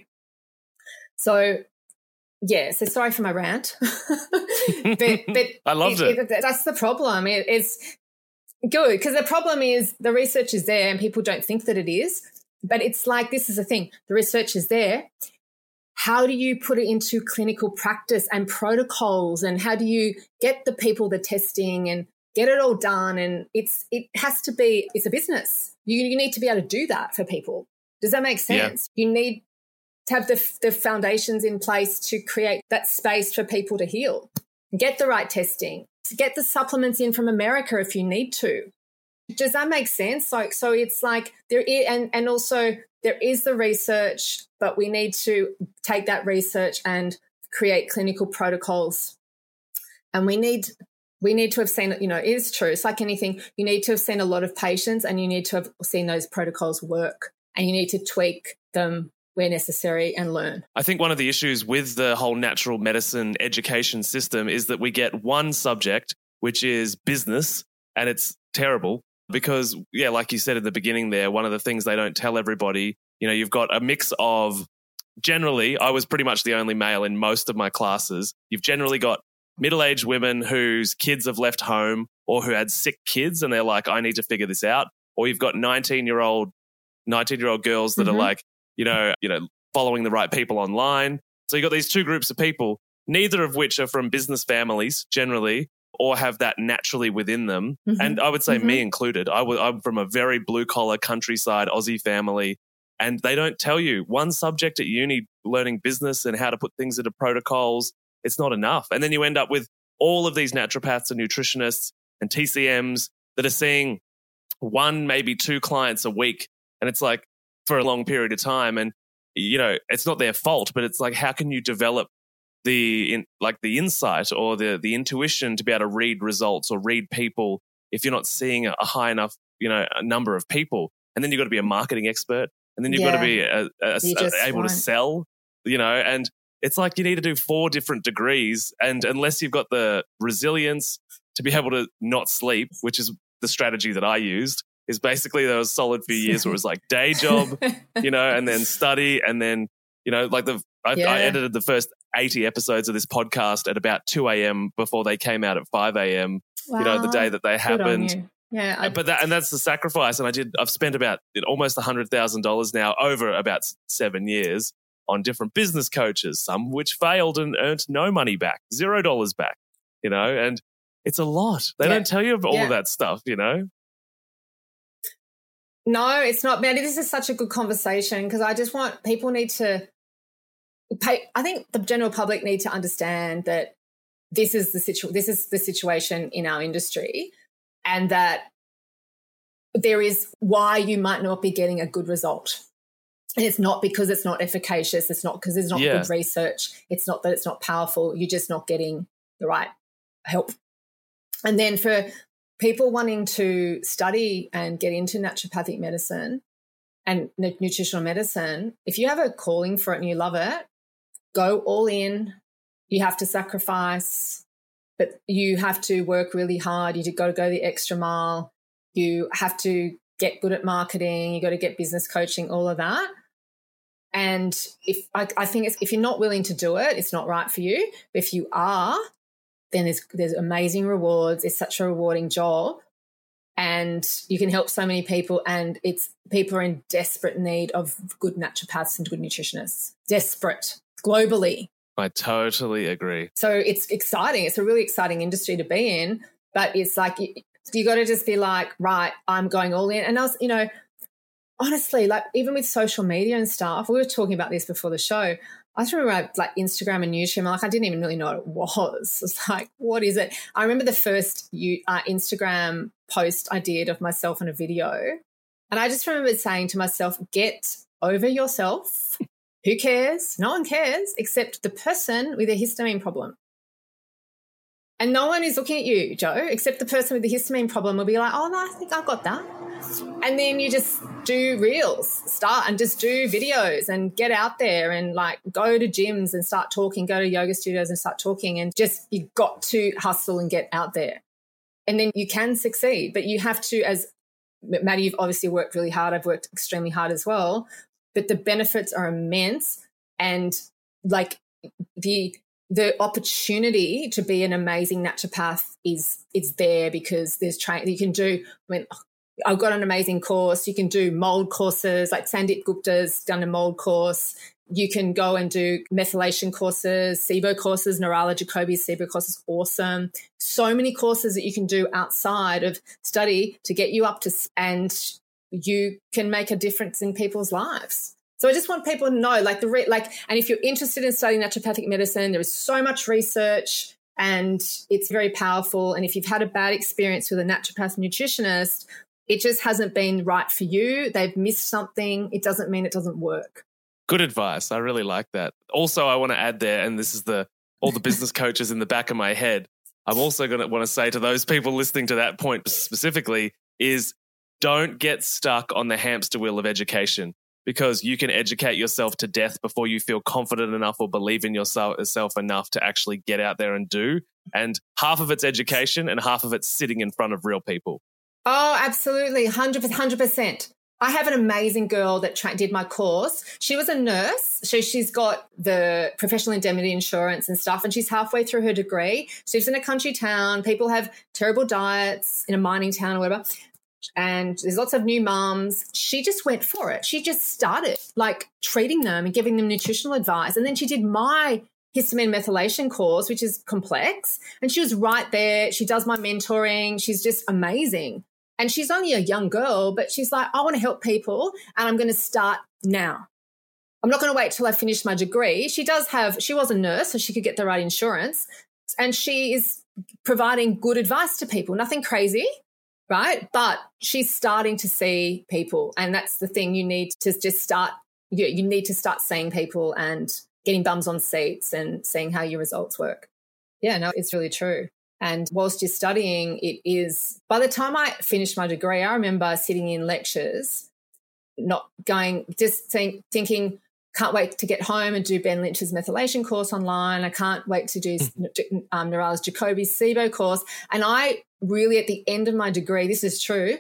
So, yeah, so sorry for my rant. but, but I loved it, it. it. That's the problem. It, it's good, because the problem is the research is there and people don't think that it is. But it's like, this is the thing, the research is there. How do you put it into clinical practice and protocols, and how do you get the people the testing and get it all done? And it's it has to be, it's a business. You, you need to be able to do that for people. Does that make sense? Yeah. You need to have the, the foundations in place to create that space for people to heal. Get the right testing. Get the supplements in from America if you need to. Does that make sense? Like, so it's like there is, and, and also there is the research, but we need to take that research and create clinical protocols. And we need we need to have seen, you know, it is true. It's like anything. You need to have seen a lot of patients and you need to have seen those protocols work, and you need to tweak them where necessary and learn. I think one of the issues with the whole natural medicine education system is that we get one subject, which is business, and it's terrible because, yeah, like you said in the beginning there, one of the things they don't tell everybody, you know, you've got a mix of, generally, I was pretty much the only male in most of my classes. You've generally got middle-aged women whose kids have left home or who had sick kids and they're like, I need to figure this out. Or you've got nineteen-year-old nineteen-year-old girls that mm-hmm. are like, you know, you know, following the right people online. So you've got these two groups of people, neither of which are from business families generally or have that naturally within them. Mm-hmm. And I would say mm-hmm. me included. I w- I'm from a very blue-collar countryside Aussie family, and they don't tell you one subject at uni, learning business and how to put things into protocols. It's not enough. And then you end up with all of these naturopaths and nutritionists and T C Ms that are seeing one, maybe two clients a week. And it's like, for a long period of time, and you know it's not their fault, but it's like, how can you develop the in, like the insight or the the intuition to be able to read results or read people if you're not seeing a, a high enough you know a number of people? And then you've got to be a marketing expert, and then you've yeah. got to be a, a, a, able want. to sell, you know. And it's like you need to do four different degrees, and unless you've got the resilience to be able to not sleep, which is the strategy that I used. Is basically there was a solid few years where it was like day job, you know, and then study, and then, you know, like the I, yeah. I edited the first eighty episodes of this podcast at about two a.m. before they came out at five a.m., wow. you know, the day that they happened. Yeah. I, but that, and that's the sacrifice. And I did, I've spent about almost one hundred thousand dollars now over about seven years on different business coaches, some which failed and earned no money back, zero dollars back, you know, and it's a lot. They yeah. don't tell you all yeah. of that stuff, you know. No, it's not, Maddie. This is such a good conversation because I just want people need to pay. I think the general public need to understand that this is the situ- This is the situation in our industry, and that there is why you might not be getting a good result. And it's not because it's not efficacious. It's not because there's not yeah. good research. It's not that it's not powerful. You're just not getting the right help. And then for people wanting to study and get into naturopathic medicine and nutritional medicine, if you have a calling for it and you love it, go all in. You have to sacrifice, but you have to work really hard. You got to go the extra mile. You have to get good at marketing. You got to get business coaching, all of that. And if I, I think it's, if you're not willing to do it, it's not right for you. But if you are, then there's there's amazing rewards. It's such a rewarding job, and you can help so many people. And it's people are in desperate need of good naturopaths and good nutritionists. Desperate globally. I totally agree. So it's exciting. It's a really exciting industry to be in. But it's like you, you got to just be like, right, I'm going all in. And I was, you know, honestly, like even with social media and stuff, we were talking about this before the show. I just remember like Instagram and YouTube, like I didn't even really know what it was. It's like, what is it? I remember the first uh, Instagram post I did of myself in a video, and I just remember saying to myself, get over yourself. Who cares? No one cares except the person with a histamine problem. And no one is looking at you, Joe, except the person with the histamine problem will be like, oh, no, I think I've got that. And then you just do reels, start and just do videos and get out there and like go to gyms and start talking, go to yoga studios and start talking, and just you've got to hustle and get out there. And then you can succeed, but you have to, as Maddie, you've obviously worked really hard. I've worked extremely hard as well, but the benefits are immense, and like the the opportunity to be an amazing naturopath is is there because there's train you can do. I mean, I've got an amazing course. You can do mold courses, like Sandeep Gupta's done a mold course. You can go and do methylation courses, SIBO courses, Narala Jacoby's SIBO course is awesome. So many courses that you can do outside of study to get you up to, and you can make a difference in people's lives. So I just want people to know, like, the re- like, and if you're interested in studying naturopathic medicine, there is so much research and it's very powerful. And if you've had a bad experience with a naturopath nutritionist, it just hasn't been right for you. They've missed something. It doesn't mean it doesn't work. Good advice. I really like that. Also, I want to add there, and this is the all the business coaches in the back of my head, I'm also going to want to say to those people listening to that point specifically is don't get stuck on the hamster wheel of education, because you can educate yourself to death before you feel confident enough or believe in yourself enough to actually get out there and do. And half of it's education and half of it's sitting in front of real people. Oh, absolutely. one hundred percent. I have an amazing girl that tra- did my course. She was a nurse, so she's got the professional indemnity insurance and stuff, and she's halfway through her degree. She lives in a country town. People have terrible diets in a mining town or whatever, and there's lots of new mums. She just went for it. She just started, like, treating them and giving them nutritional advice, and then she did my histamine methylation course, which is complex, and she was right there. She does my mentoring. She's just amazing. And she's only a young girl, but she's like, I want to help people and I'm going to start now. I'm not going to wait till I finish my degree. She does have, she was a nurse, so she could get the right insurance. And she is providing good advice to people, nothing crazy, right? But she's starting to see people. And that's the thing, you need to just start, you, you need to start seeing people and getting bums on seats and seeing how your results work. Yeah, no, it's really true. And whilst you're studying, it is, by the time I finished my degree, I remember sitting in lectures, not going, just think, thinking, can't wait to get home and do Ben Lynch's methylation course online. I can't wait to do um, Nirala's Jacoby's SIBO course. And I really, at the end of my degree, this is true,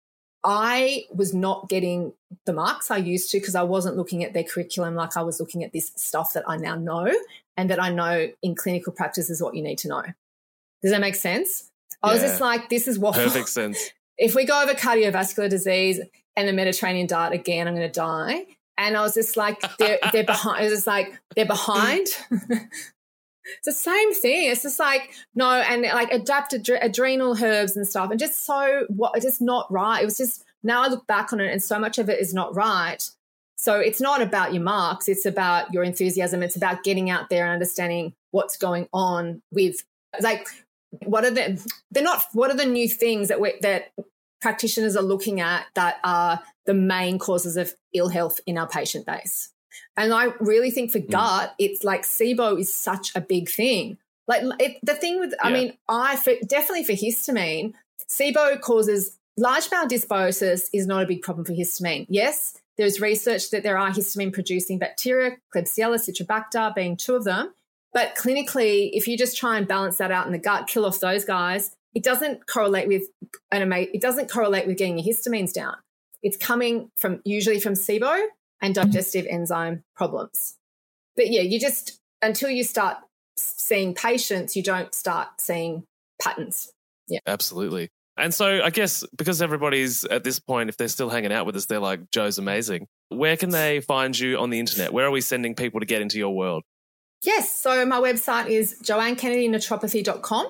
I was not getting the marks I used to because I wasn't looking at their curriculum like I was looking at this stuff that I now know and that I know in clinical practice is what you need to know. Does that make sense? I yeah. was just like, this is what... Perfect sense. If we go over cardiovascular disease and the Mediterranean diet again, I'm going to die. And I was just like, they're, they're behind. I was just like, they're behind. It's the same thing. It's just like, no, and like adapted adrenal herbs and stuff and just so, what, just not right. It was just, now I look back on it and so much of it is not right. So it's not about your marks. It's about your enthusiasm. It's about getting out there and understanding what's going on with, like, what are the, they're not, what are the new things that we, that practitioners are looking at that are the main causes of ill health in our patient base? And I really think for gut, mm. it's like SIBO is such a big thing. Like it, the thing with, yeah. I mean, I for, definitely for histamine, SIBO causes large bowel dysbiosis is not a big problem for histamine. Yes, there's research that there are histamine producing bacteria, Klebsiella, Citrobacter being two of them. But clinically, if you just try and balance that out in the gut, kill off those guys, it doesn't correlate with it doesn't correlate with getting your histamines down. It's coming from usually from SIBO and digestive enzyme problems. But yeah, you just until you start seeing patients, you don't start seeing patterns. Yeah, absolutely. And so I guess because everybody's at this point, if they're still hanging out with us, they're like, Jo's amazing. Where can they find you on the internet? Where are we sending people to get into your world? Yes, so my website is joanne kennedy naturopathy dot com.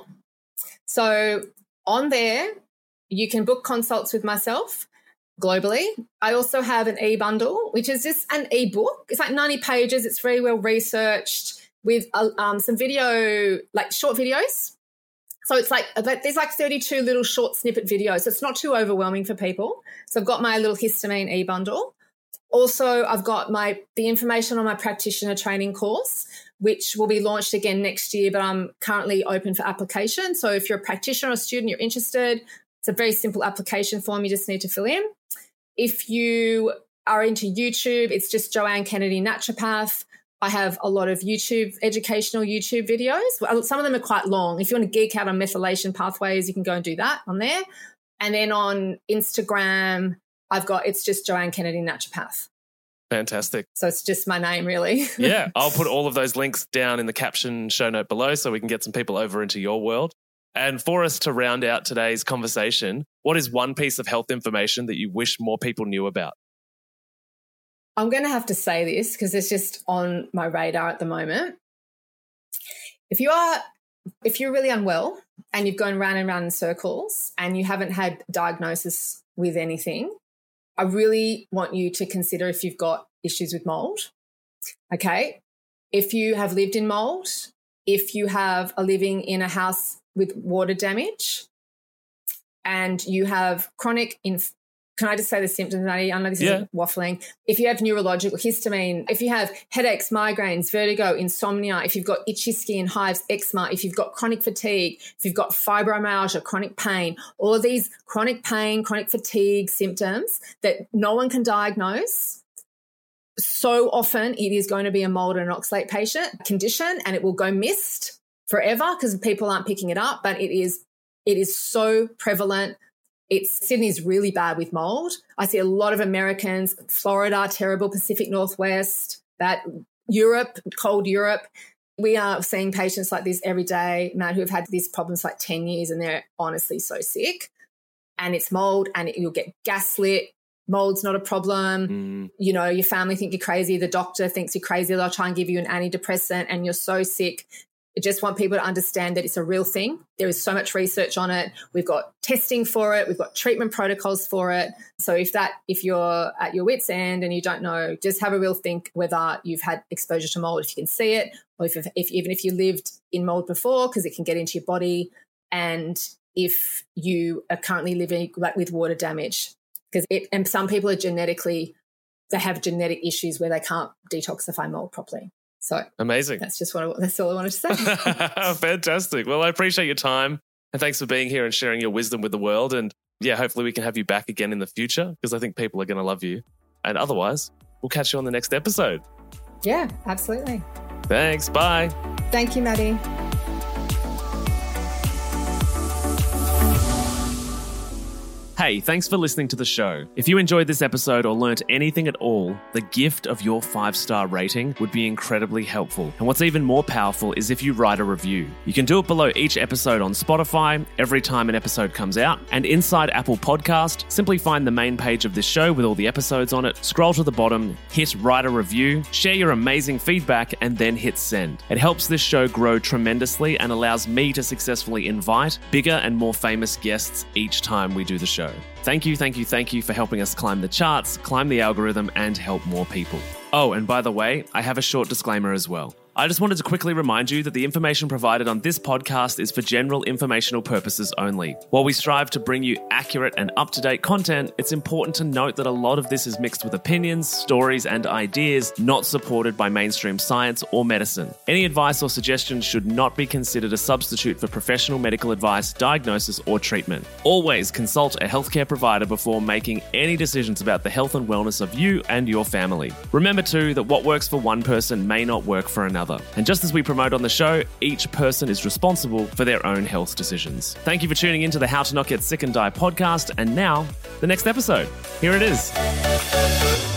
So on there, you can book consults with myself globally. I also have an e-bundle, which is just an e-book. It's like ninety pages. It's very well researched with uh, um, some video, like short videos. So it's like, there's like thirty-two little short snippet videos. So it's not too overwhelming for people. So I've got my little histamine e-bundle. Also, I've got my the information on my practitioner training course, which will be launched again next year, but I'm currently open for application. So if you're a practitioner or a student, you're interested, it's a very simple application form you just need to fill in. If you are into YouTube, it's just Joanne Kennedy Naturopath. I have a lot of YouTube, educational YouTube videos. Some of them are quite long. If you want to geek out on methylation pathways, you can go and do that on there. And then on Instagram, I've got, it's just Joanne Kennedy Naturopath. Fantastic. So it's just my name, really. Yeah, I'll put all of those links down in the caption show note below so we can get some people over into your world. And for us to round out today's conversation, what is one piece of health information that you wish more people knew about? I'm going to have to say this because it's just on my radar at the moment. If you are, if you're really unwell and you've gone round and round in circles and you haven't had diagnosis with anything, I really want you to consider if you've got issues with mold. Okay. If you have lived in mold, if you have are living in a house with water damage, and you have chronic inf- can I just say the symptoms, Maddie? I know this yeah. is waffling. If you have neurological histamine, if you have headaches, migraines, vertigo, insomnia, if you've got itchy skin, hives, eczema, if you've got chronic fatigue, if you've got fibromyalgia, chronic pain, all of these chronic pain, chronic fatigue symptoms that no one can diagnose, so often it is going to be a mold and an oxalate patient condition, and it will go missed forever because people aren't picking it up, but it is it is so prevalent. It's Sydney's really bad with mold. I see a lot of Americans, Florida, terrible, Pacific Northwest, that Europe, cold Europe. We are seeing patients like this every day, Matt, who have had these problems for like ten years, and they're honestly so sick. And it's mold, and it, you'll get gaslit. Mold's not a problem. Mm. You know, your family think you're crazy. The doctor thinks you're crazy. They'll try and give you an antidepressant, and you're so sick. I just want people to understand that it's a real thing. There is so much research on it. We've got testing for it. We've got treatment protocols for it. So if that, if you're at your wit's end and you don't know, just have a real think whether you've had exposure to mold, if you can see it, or if, if even if you lived in mold before, because it can get into your body, and if you are currently living like with water damage, because it, and some people are genetically, they have genetic issues where they can't detoxify mold properly. So amazing. That's just what I, that's all I wanted to say. Fantastic. Well, I appreciate your time, and thanks for being here and sharing your wisdom with the world. And yeah, hopefully we can have you back again in the future, because I think people are going to love you. And otherwise, we'll catch you on the next episode. Yeah, absolutely. Thanks. Bye. Thank you, Maddie. Hey, thanks for listening to the show. If you enjoyed this episode or learnt anything at all, the gift of your five-star rating would be incredibly helpful. And what's even more powerful is if you write a review. You can do it below each episode on Spotify, every time an episode comes out, and inside Apple Podcast, simply find the main page of this show with all the episodes on it, scroll to the bottom, hit write a review, share your amazing feedback, and then hit send. It helps this show grow tremendously and allows me to successfully invite bigger and more famous guests each time we do the show. Thank you, thank you, thank you for helping us climb the charts, climb the algorithm, and help more people. Oh, and by the way, I have a short disclaimer as well. I just wanted to quickly remind you that the information provided on this podcast is for general informational purposes only. While we strive to bring you accurate and up-to-date content, it's important to note that a lot of this is mixed with opinions, stories, and ideas not supported by mainstream science or medicine. Any advice or suggestions should not be considered a substitute for professional medical advice, diagnosis, or treatment. Always consult a healthcare provider before making any decisions about the health and wellness of you and your family. Remember too that what works for one person may not work for another. And just as we promote on the show, each person is responsible for their own health decisions. Thank you for tuning into the How to Not Get Sick and Die podcast. And now, the next episode. Here it is.